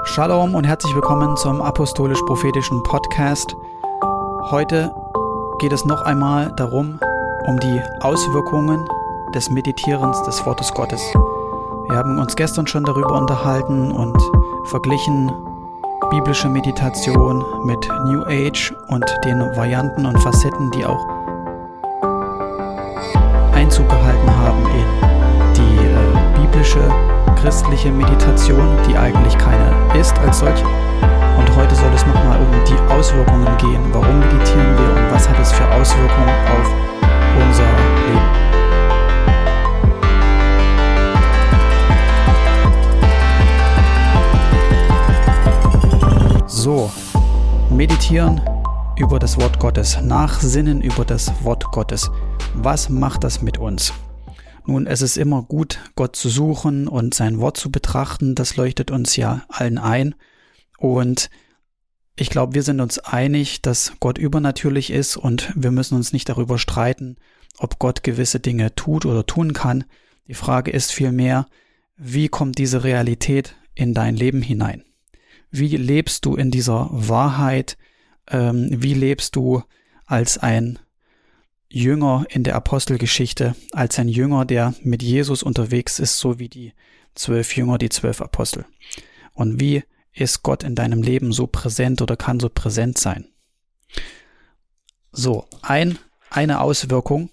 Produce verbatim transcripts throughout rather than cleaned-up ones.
Shalom und herzlich willkommen zum Apostolisch-Prophetischen Podcast. Heute geht es noch einmal darum, um die Auswirkungen des Meditierens des Wortes Gottes. Wir haben uns gestern schon darüber unterhalten und verglichen biblische Meditation mit New Age und den Varianten und Facetten, die auch Einzug gehalten haben in die äh, biblische christliche Meditation, die eigentlich keine ist als solche. Und heute soll es nochmal um die Auswirkungen gehen. Warum meditieren wir und was hat es für Auswirkungen auf unser Leben. So, meditieren über das Wort Gottes, nachsinnen über das Wort Gottes. Was macht das mit uns? Nun, es ist immer gut, Gott zu suchen und sein Wort zu betrachten. Das leuchtet uns ja allen ein. Und ich glaube, wir sind uns einig, dass Gott übernatürlich ist und wir müssen uns nicht darüber streiten, ob Gott gewisse Dinge tut oder tun kann. Die Frage ist vielmehr, wie kommt diese Realität in dein Leben hinein? Wie lebst du in dieser Wahrheit? Ähm, wie lebst du als ein Jünger in der Apostelgeschichte, als ein Jünger, der mit Jesus unterwegs ist, so wie die zwölf Jünger, die zwölf Apostel? Und wie ist Gott in deinem Leben so präsent oder kann so präsent sein? So, ein, eine Auswirkung,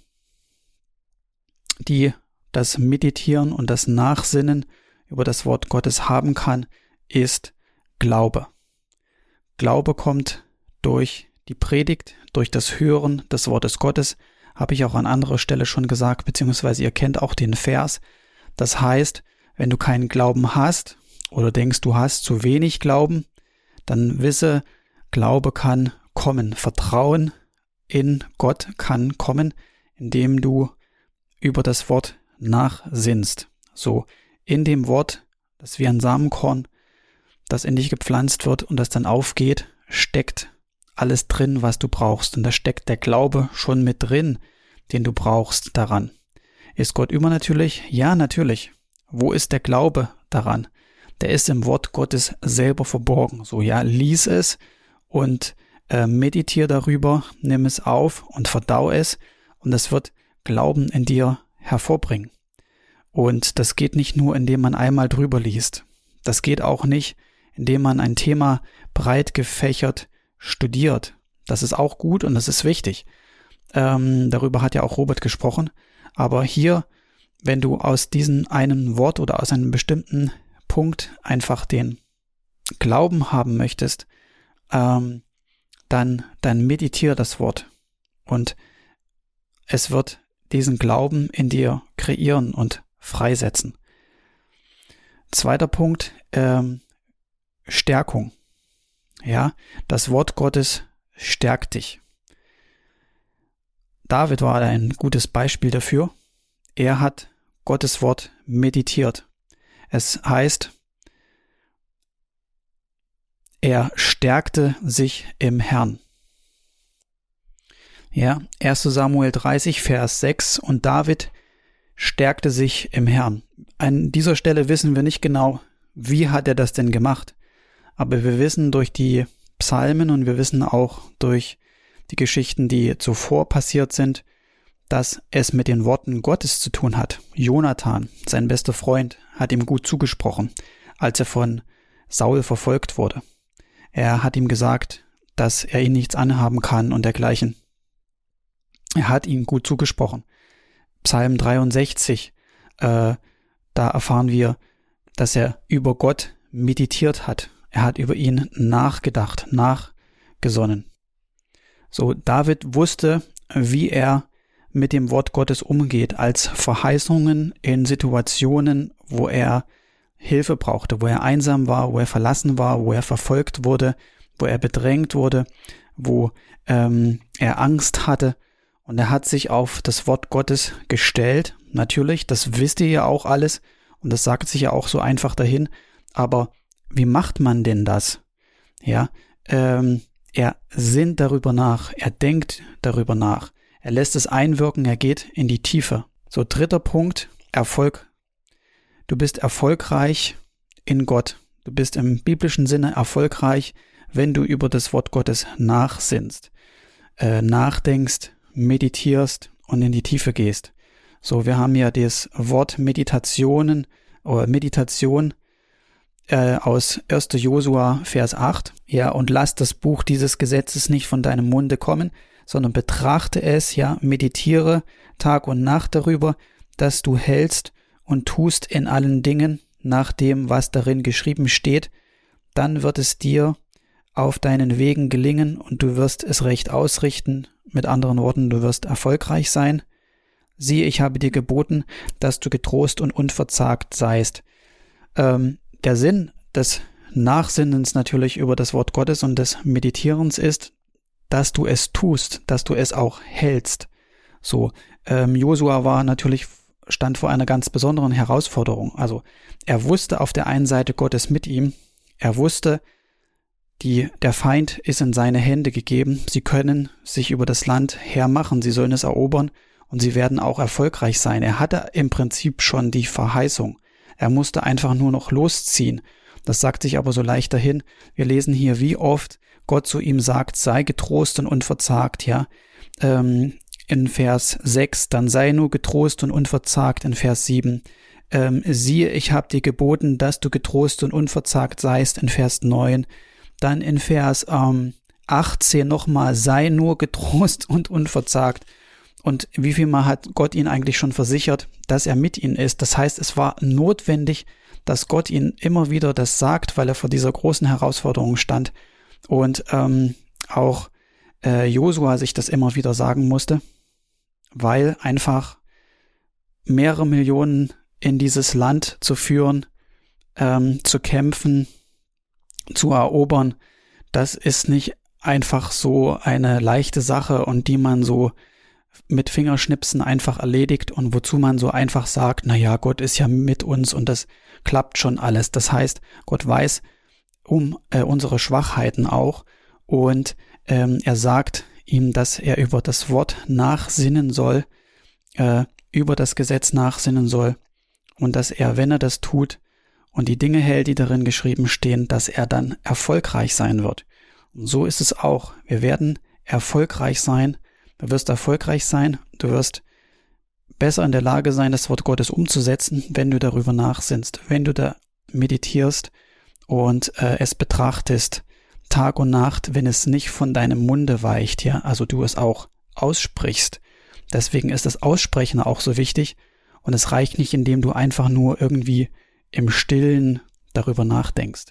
die das Meditieren und das Nachsinnen über das Wort Gottes haben kann, ist Glaube. Glaube kommt durch die Predigt, durch das Hören des Wortes Gottes, habe ich auch an anderer Stelle schon gesagt, beziehungsweise ihr kennt auch den Vers. Das heißt, wenn du keinen Glauben hast oder denkst, du hast zu wenig Glauben, dann wisse, Glaube kann kommen. Vertrauen in Gott kann kommen, indem du über das Wort nachsinnst. So, in dem Wort, das wie ein Samenkorn, das in dich gepflanzt wird und das dann aufgeht, steckt alles drin, was du brauchst. Und da steckt der Glaube schon mit drin, den du brauchst daran. Ist Gott übernatürlich? Ja, natürlich. Wo ist der Glaube daran? Der ist im Wort Gottes selber verborgen. So, ja, lies es und äh, meditier darüber, nimm es auf und verdau es und das wird Glauben in dir hervorbringen. Und das geht nicht nur, indem man einmal drüber liest. Das geht auch nicht, indem man ein Thema breit gefächert studiert. Das ist auch gut und das ist wichtig. Ähm, darüber hat ja auch Robert gesprochen. Aber hier, wenn du aus diesem einen Wort oder aus einem bestimmten Punkt einfach den Glauben haben möchtest, ähm, dann, dann meditiere das Wort und es wird diesen Glauben in dir kreieren und freisetzen. Zweiter Punkt, ähm, Stärkung. Ja, das Wort Gottes stärkt dich. David war ein gutes Beispiel dafür. Er hat Gottes Wort meditiert. Es heißt, er stärkte sich im Herrn. Ja, erster Samuel dreißig, Vers sechs, und David stärkte sich im Herrn. An dieser Stelle wissen wir nicht genau, wie hat er das denn gemacht. Aber wir wissen durch die Psalmen und wir wissen auch durch die Geschichten, die zuvor passiert sind, dass es mit den Worten Gottes zu tun hat. Jonathan, sein bester Freund, hat ihm gut zugesprochen, als er von Saul verfolgt wurde. Er hat ihm gesagt, dass er ihn nichts anhaben kann und dergleichen. Er hat ihm gut zugesprochen. Psalm dreiundsechzig, äh, da erfahren wir, dass er über Gott meditiert hat. Er hat über ihn nachgedacht, nachgesonnen. So, David wusste, wie er mit dem Wort Gottes umgeht, als Verheißungen in Situationen, wo er Hilfe brauchte, wo er einsam war, wo er verlassen war, wo er verfolgt wurde, wo er bedrängt wurde, wo ähm, er Angst hatte. Und er hat sich auf das Wort Gottes gestellt. Natürlich, das wisst ihr ja auch alles und das sagt sich ja auch so einfach dahin, aber wie macht man denn das? Ja, ähm, er sinnt darüber nach, er denkt darüber nach, er lässt es einwirken, er geht in die Tiefe. So, dritter Punkt, Erfolg. Du bist erfolgreich in Gott. Du bist im biblischen Sinne erfolgreich, wenn du über das Wort Gottes nachsinnst, äh, nachdenkst, meditierst und in die Tiefe gehst. So, wir haben ja das Wort Meditationen oder Meditation äh, aus erster Josua Vers acht. Ja, und lass das Buch dieses Gesetzes nicht von deinem Munde kommen, sondern betrachte es, ja, meditiere Tag und Nacht darüber, dass du hältst und tust in allen Dingen nach dem, was darin geschrieben steht. Dann wird es dir auf deinen Wegen gelingen und du wirst es recht ausrichten. Mit anderen Worten, du wirst erfolgreich sein. Siehe, ich habe dir geboten, dass du getrost und unverzagt seist. Ähm, der Sinn des Nachsinnens natürlich über das Wort Gottes und des Meditierens ist, dass du es tust, dass du es auch hältst. So, ähm, Josua war natürlich, stand vor einer ganz besonderen Herausforderung. Also er wusste auf der einen Seite Gottes mit ihm, er wusste, die, der Feind ist in seine Hände gegeben, sie können sich über das Land hermachen, sie sollen es erobern und sie werden auch erfolgreich sein. Er hatte im Prinzip schon die Verheißung. Er musste einfach nur noch losziehen. Das sagt sich aber so leicht dahin. Wir lesen hier, wie oft Gott zu ihm sagt, sei getrost und unverzagt, ja. Ähm, in Vers sechs, dann sei nur getrost und unverzagt, in Vers sieben. Ähm, siehe, ich habe dir geboten, dass du getrost und unverzagt seist, in Vers neun. Dann in Vers ähm, achtzehn nochmal, sei nur getrost und unverzagt. Und wie viel Mal hat Gott ihn eigentlich schon versichert, dass er mit ihnen ist? Das heißt, es war notwendig, dass Gott ihnen immer wieder das sagt, weil er vor dieser großen Herausforderung stand. Und ähm, auch äh, Josua sich das immer wieder sagen musste, weil einfach mehrere Millionen in dieses Land zu führen, ähm, zu kämpfen, zu erobern, das ist nicht einfach so eine leichte Sache und die man so mit Fingerschnipsen einfach erledigt und wozu man so einfach sagt, na ja, Gott ist ja mit uns und das klappt schon alles. Das heißt, Gott weiß um äh, unsere Schwachheiten auch und ähm, er sagt ihm, dass er über das Wort nachsinnen soll, äh, über das Gesetz nachsinnen soll und dass er, wenn er das tut und die Dinge hält, die darin geschrieben stehen, dass er dann erfolgreich sein wird. Und so ist es auch. Wir werden erfolgreich sein. Du wirst erfolgreich sein. Du wirst besser in der Lage sein, das Wort Gottes umzusetzen, wenn du darüber nachsinnst, wenn du da meditierst und äh, es betrachtest, Tag und Nacht, wenn es nicht von deinem Munde weicht, ja, also du es auch aussprichst. Deswegen ist das Aussprechen auch so wichtig und es reicht nicht, indem du einfach nur irgendwie im Stillen darüber nachdenkst.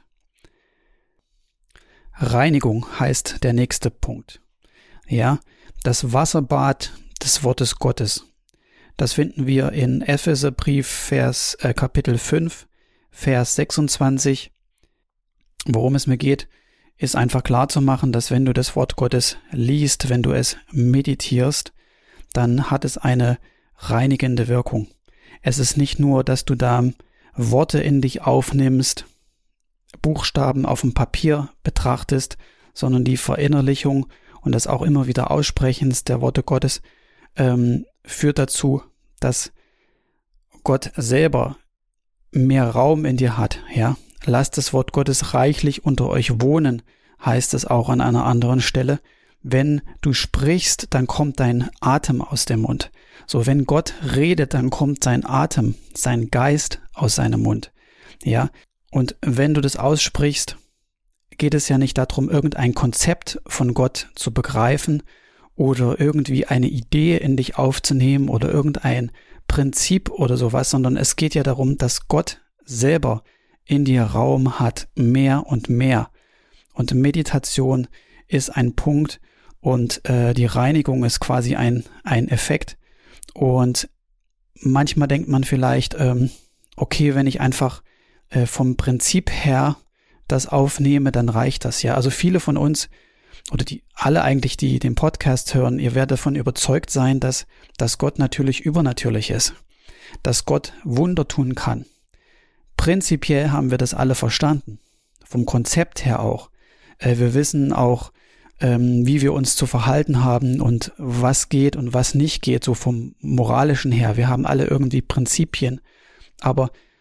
Reinigung heißt der nächste Punkt. Ja, das Wasserbad des Wortes Gottes. Das finden wir in Epheserbrief Vers äh, Kapitel fünf, Vers sechsundzwanzig. Worum es mir geht, ist einfach klar zu machen, dass wenn du das Wort Gottes liest, wenn du es meditierst, dann hat es eine reinigende Wirkung. Es ist nicht nur, dass du da Worte in dich aufnimmst, Buchstaben auf dem Papier betrachtest, sondern die Verinnerlichung und das auch immer wieder Aussprechens der Worte Gottes ähm, führt dazu, dass Gott selber mehr Raum in dir hat. Ja, lasst das Wort Gottes reichlich unter euch wohnen, heißt es auch an einer anderen Stelle. Wenn du sprichst, dann kommt dein Atem aus dem Mund. So, wenn Gott redet, dann kommt sein Atem, sein Geist aus seinem Mund. Ja, und wenn du das aussprichst, geht es ja nicht darum, irgendein Konzept von Gott zu begreifen oder irgendwie eine Idee in dich aufzunehmen oder irgendein Prinzip oder sowas, sondern es geht ja darum, dass Gott selber in dir Raum hat, mehr und mehr. Und Meditation ist ein Punkt und äh, die Reinigung ist quasi ein, ein Effekt. Und manchmal denkt man vielleicht, ähm, okay, wenn ich einfach äh, vom Prinzip her das aufnehme, dann reicht das ja. Also viele von uns oder die alle eigentlich, die den Podcast hören, ihr werdet davon überzeugt sein, dass, dass Gott natürlich übernatürlich ist, dass Gott Wunder tun kann. Prinzipiell haben wir das alle verstanden, vom Konzept her auch. Äh, wir wissen auch, ähm, wie wir uns zu verhalten haben und was geht und was nicht geht, so vom Moralischen her. Wir haben alle irgendwie Prinzipien, aber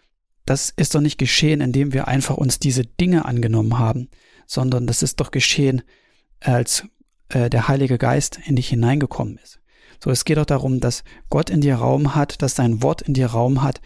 das ist doch nicht geschehen, indem wir einfach uns diese Dinge angenommen haben, sondern das ist doch geschehen, als äh, der Heilige Geist in dich hineingekommen ist. So, es geht doch darum, dass Gott in dir Raum hat, dass sein Wort in dir Raum hat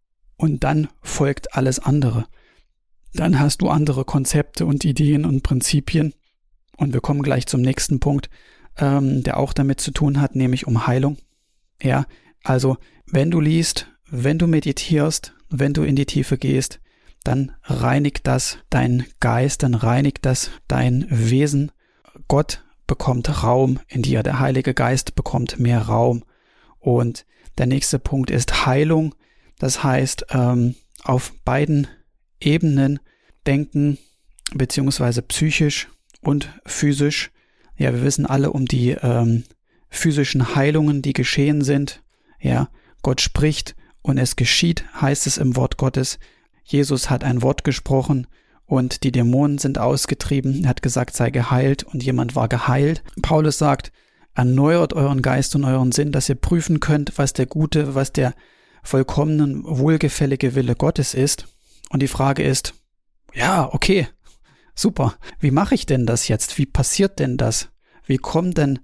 und dann folgt alles andere. Dann hast du andere Konzepte und Ideen und Prinzipien und wir kommen gleich zum nächsten Punkt, ähm, der auch damit zu tun hat, nämlich um Heilung. Ja, also wenn du liest, wenn du meditierst, wenn du in die Tiefe gehst, dann reinigt das dein Geist, dann reinigt das dein Wesen. Gott bekommt Raum in dir, der Heilige Geist bekommt mehr Raum. Und der nächste Punkt ist Heilung. Das heißt, ähm, auf beiden Ebenen denken, beziehungsweise psychisch und physisch. Ja, wir wissen alle um die ähm, physischen Heilungen, die geschehen sind. Ja, Gott spricht und es geschieht, heißt es im Wort Gottes. Jesus hat ein Wort gesprochen und die Dämonen sind ausgetrieben. Er hat gesagt, sei geheilt und jemand war geheilt. Paulus sagt, erneuert euren Geist und euren Sinn, dass ihr prüfen könnt, was der gute, was der vollkommenen, wohlgefällige Wille Gottes ist. Und die Frage ist, ja, okay, super. Wie mache ich denn das jetzt? Wie passiert denn das? Wie kommt denn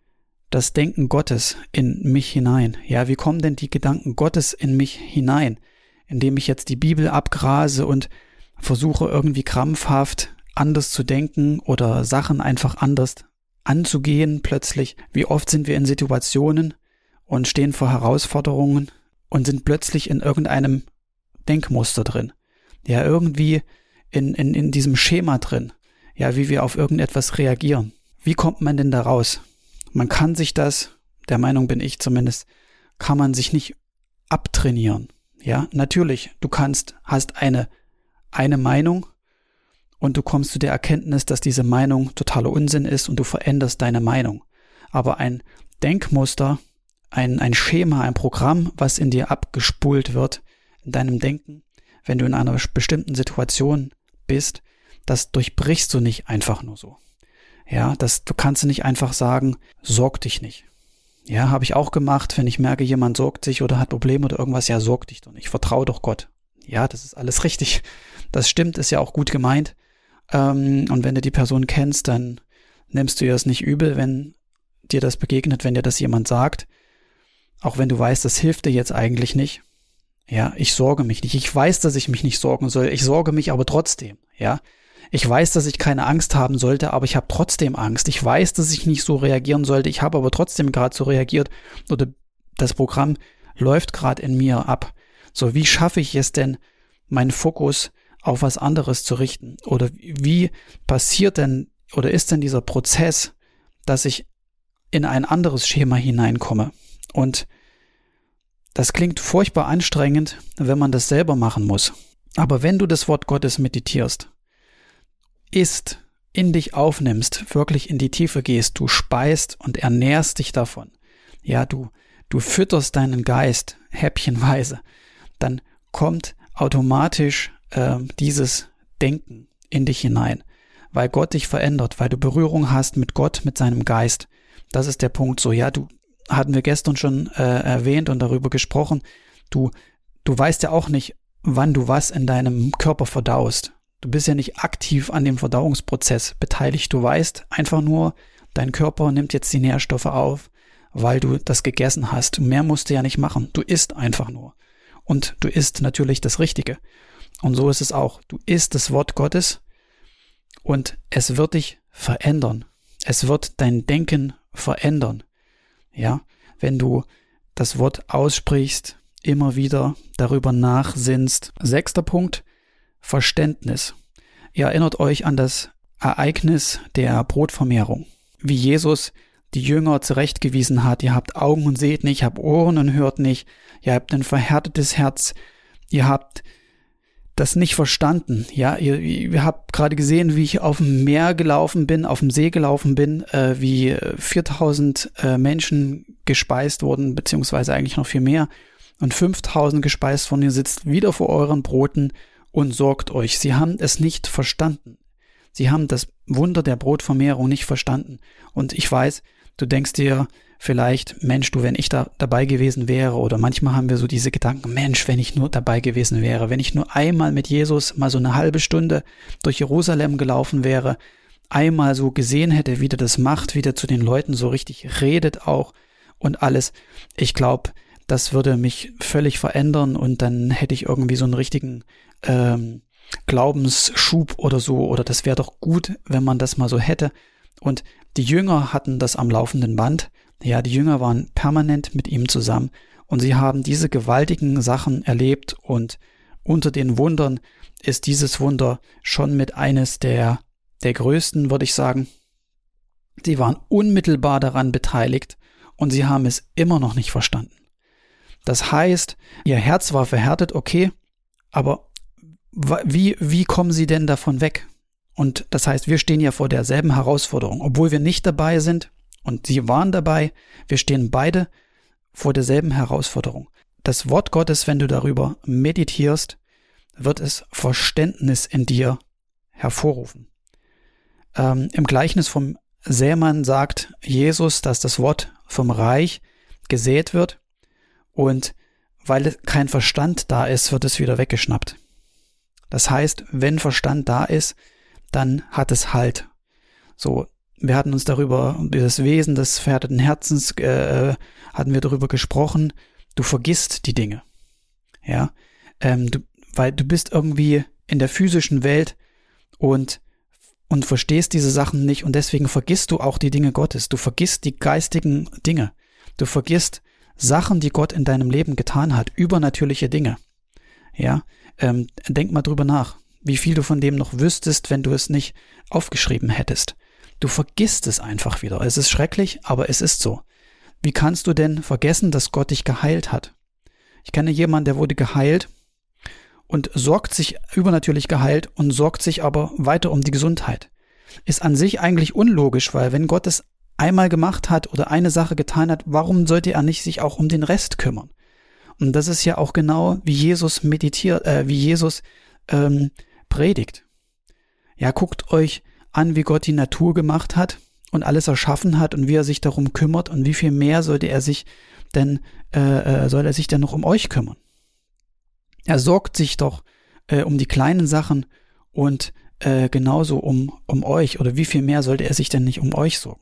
das Denken Gottes in mich hinein? Ja, wie kommen denn die Gedanken Gottes in mich hinein? Indem ich jetzt die Bibel abgrase und versuche irgendwie krampfhaft anders zu denken oder Sachen einfach anders anzugehen plötzlich. Wie oft sind wir in Situationen und stehen vor Herausforderungen und sind plötzlich in irgendeinem Denkmuster drin. Ja, irgendwie in, in, in diesem Schema drin. Ja, wie wir auf irgendetwas reagieren. Wie kommt man denn da raus? Man kann sich das, der Meinung bin ich zumindest, kann man sich nicht abtrainieren. Ja, natürlich, du kannst, hast eine, eine Meinung und du kommst zu der Erkenntnis, dass diese Meinung totaler Unsinn ist und du veränderst deine Meinung. Aber ein Denkmuster, ein, ein Schema, ein Programm, was in dir abgespult wird, in deinem Denken, wenn du in einer bestimmten Situation bist, das durchbrichst du nicht einfach nur so. Ja, das, du kannst nicht einfach sagen, sorg dich nicht. Ja, habe ich auch gemacht, wenn ich merke, jemand sorgt sich oder hat Probleme oder irgendwas, ja, sorg dich doch nicht, vertrau doch Gott. Ja, das ist alles richtig. Das stimmt, ist ja auch gut gemeint. Ähm, und wenn du die Person kennst, dann nimmst du ihr es nicht übel, wenn dir das begegnet, wenn dir das jemand sagt. Auch wenn du weißt, das hilft dir jetzt eigentlich nicht. Ja, ich sorge mich nicht. Ich weiß, dass ich mich nicht sorgen soll. Ich sorge mich aber trotzdem. Ja, ich weiß, dass ich keine Angst haben sollte, aber ich habe trotzdem Angst. Ich weiß, dass ich nicht so reagieren sollte. Ich habe aber trotzdem gerade so reagiert. Oder das Programm läuft gerade in mir ab. So, wie schaffe ich es denn, meinen Fokus auf was anderes zu richten? Oder wie passiert denn oder ist denn dieser Prozess, dass ich in ein anderes Schema hineinkomme? Und das klingt furchtbar anstrengend, wenn man das selber machen muss. Aber wenn du das Wort Gottes meditierst, isst, in dich aufnimmst, wirklich in die Tiefe gehst, du speist und ernährst dich davon. Ja, du, du fütterst deinen Geist häppchenweise. Dann kommt automatisch äh, dieses Denken in dich hinein, weil Gott dich verändert, weil du Berührung hast mit Gott, mit seinem Geist. Das ist der Punkt so. Ja, du hatten wir gestern schon äh, erwähnt und darüber gesprochen. Du, du weißt ja auch nicht, wann du was in deinem Körper verdaust. Du bist ja nicht aktiv an dem Verdauungsprozess beteiligt. Du weißt einfach nur, dein Körper nimmt jetzt die Nährstoffe auf, weil du das gegessen hast. Mehr musst du ja nicht machen. Du isst einfach nur. Und du isst natürlich das Richtige. Und so ist es auch. Du isst das Wort Gottes und es wird dich verändern. Es wird dein Denken verändern. Ja, wenn du das Wort aussprichst, immer wieder darüber nachsinnst. Sechster Punkt, Verständnis. Ihr erinnert euch an das Ereignis der Brotvermehrung. Wie Jesus die Jünger zurechtgewiesen hat, ihr habt Augen und seht nicht, ihr habt Ohren und hört nicht, ihr habt ein verhärtetes Herz, ihr habt das nicht verstanden. Ja, ihr, ihr habt gerade gesehen, wie ich auf dem Meer gelaufen bin, auf dem See gelaufen bin, äh, wie viertausend äh, Menschen gespeist wurden, beziehungsweise eigentlich noch viel mehr, und fünftausend gespeist wurden. Ihr sitzt wieder vor euren Broten und sorgt euch. Sie haben es nicht verstanden. Sie haben das Wunder der Brotvermehrung nicht verstanden. Und ich weiß, du denkst dir, vielleicht, Mensch, du, wenn ich da dabei gewesen wäre, oder manchmal haben wir so diese Gedanken, Mensch, wenn ich nur dabei gewesen wäre, wenn ich nur einmal mit Jesus mal so eine halbe Stunde durch Jerusalem gelaufen wäre, einmal so gesehen hätte, wie der das macht, wie der zu den Leuten so richtig redet auch und alles. Ich glaube, das würde mich völlig verändern und dann hätte ich irgendwie so einen richtigen ähm, Glaubensschub oder so, oder das wäre doch gut, wenn man das mal so hätte. Und die Jünger hatten das am laufenden Band. Ja, die Jünger waren permanent mit ihm zusammen und sie haben diese gewaltigen Sachen erlebt, und unter den Wundern ist dieses Wunder schon mit eines der, der größten, würde ich sagen. Sie waren unmittelbar daran beteiligt und sie haben es immer noch nicht verstanden. Das heißt, ihr Herz war verhärtet, okay, aber wie, wie kommen sie denn davon weg? Und das heißt, wir stehen ja vor derselben Herausforderung, obwohl wir nicht dabei sind und sie waren dabei, wir stehen beide vor derselben Herausforderung. Das Wort Gottes, wenn du darüber meditierst, wird es Verständnis in dir hervorrufen. Ähm, im Gleichnis vom Sämann sagt Jesus, dass das Wort vom Reich gesät wird, und weil kein Verstand da ist, wird es wieder weggeschnappt. Das heißt, wenn Verstand da ist, dann hat es Halt. So, wir hatten uns darüber, über das Wesen des verhärteten Herzens, äh, hatten wir darüber gesprochen. Du vergisst die Dinge. Ja, ähm, du, weil du bist irgendwie in der physischen Welt und und verstehst diese Sachen nicht, und deswegen vergisst du auch die Dinge Gottes. Du vergisst die geistigen Dinge. Du vergisst Sachen, die Gott in deinem Leben getan hat, übernatürliche Dinge. Ja, ähm, denk mal drüber nach, wie viel du von dem noch wüsstest, wenn du es nicht aufgeschrieben hättest. Du vergisst es einfach wieder. Es ist schrecklich, aber es ist so. Wie kannst du denn vergessen, dass Gott dich geheilt hat? Ich kenne jemanden, der wurde geheilt und sorgt sich, übernatürlich geheilt, und sorgt sich aber weiter um die Gesundheit. Ist an sich eigentlich unlogisch, weil wenn Gott es einmal gemacht hat oder eine Sache getan hat, warum sollte er nicht sich auch um den Rest kümmern? Und das ist ja auch genau, wie Jesus meditiert, äh, wie Jesus ähm, predigt. Ja, guckt euch an, wie Gott die Natur gemacht hat und alles erschaffen hat und wie er sich darum kümmert, und wie viel mehr sollte er sich denn, äh, soll er sich denn noch um euch kümmern? Er sorgt sich doch äh, um die kleinen Sachen und äh, genauso um, um euch, oder wie viel mehr sollte er sich denn nicht um euch sorgen?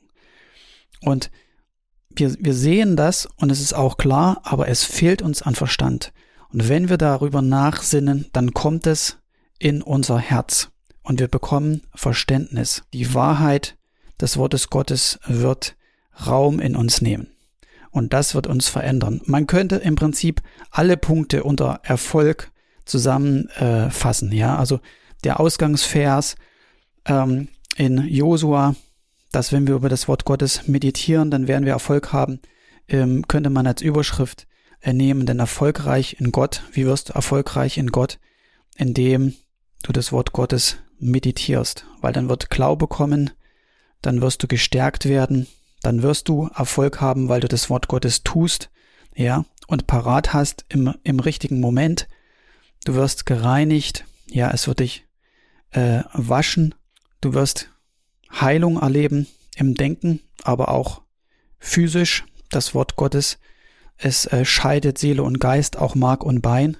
Und wir, wir sehen das, und es ist auch klar, aber es fehlt uns an Verstand. Und wenn wir darüber nachsinnen, dann kommt es in unser Herz und wir bekommen Verständnis. Die Wahrheit des Wortes Gottes wird Raum in uns nehmen. Und das wird uns verändern. Man könnte im Prinzip alle Punkte unter Erfolg zusammenfassen. Äh, ja, also der Ausgangsvers ähm, in Josua, dass wenn wir über das Wort Gottes meditieren, dann werden wir Erfolg haben, ähm, könnte man als Überschrift äh, nehmen, denn erfolgreich in Gott. Wie wirst du erfolgreich in Gott? Indem du das Wort Gottes meditierst, weil dann wird Glaube kommen, dann wirst du gestärkt werden, dann wirst du Erfolg haben, weil du das Wort Gottes tust, ja, und parat hast im, im richtigen Moment. Du wirst gereinigt, ja, es wird dich äh, waschen, du wirst Heilung erleben im Denken, aber auch physisch. Das Wort Gottes, es äh, scheidet Seele und Geist, auch Mark und Bein,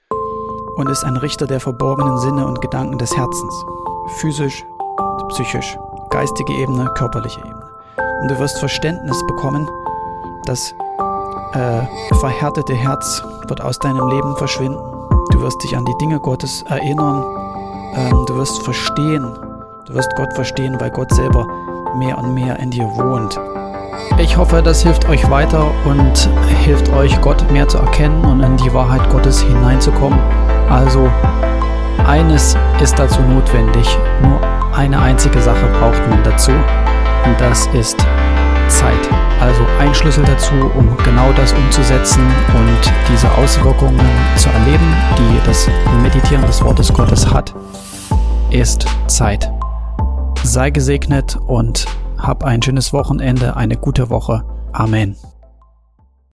und ist ein Richter der verborgenen Sinne und Gedanken des Herzens. Physisch, psychisch, geistige Ebene, körperliche Ebene. Und du wirst Verständnis bekommen, das äh, verhärtete Herz wird aus deinem Leben verschwinden. Du wirst dich an die Dinge Gottes erinnern, ähm, du wirst verstehen, du wirst Gott verstehen, weil Gott selber mehr und mehr in dir wohnt. Ich hoffe, das hilft euch weiter und hilft euch, Gott mehr zu erkennen und in die Wahrheit Gottes hineinzukommen. Also, eines ist dazu notwendig, nur eine einzige Sache braucht man dazu, und das ist Zeit. Also ein Schlüssel dazu, um genau das umzusetzen und diese Auswirkungen zu erleben, die das Meditieren des Wortes Gottes hat, ist Zeit. Sei gesegnet und hab ein schönes Wochenende, eine gute Woche. Amen.